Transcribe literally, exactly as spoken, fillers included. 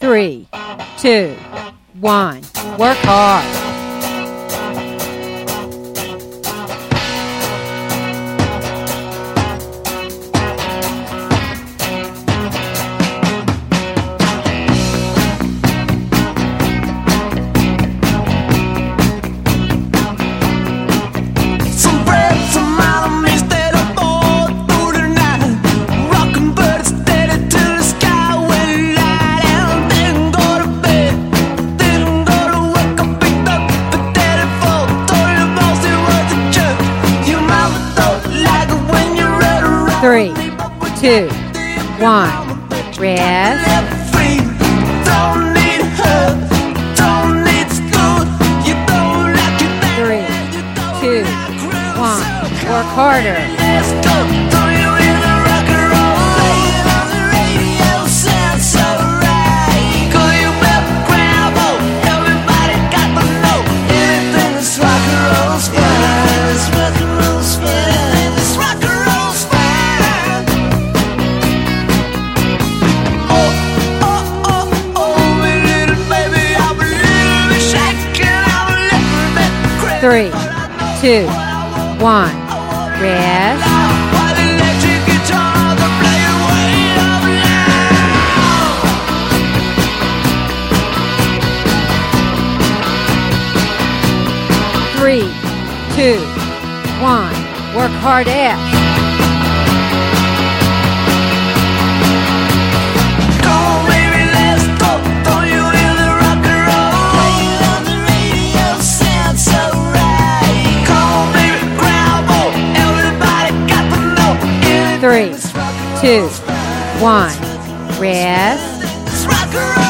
three, two, one. Work hard. Three, two, one. Rest. Three, two, one. Work harder. Three, two, one. Rest. Three, two, one. Work hard at. Three, two, one. Rest.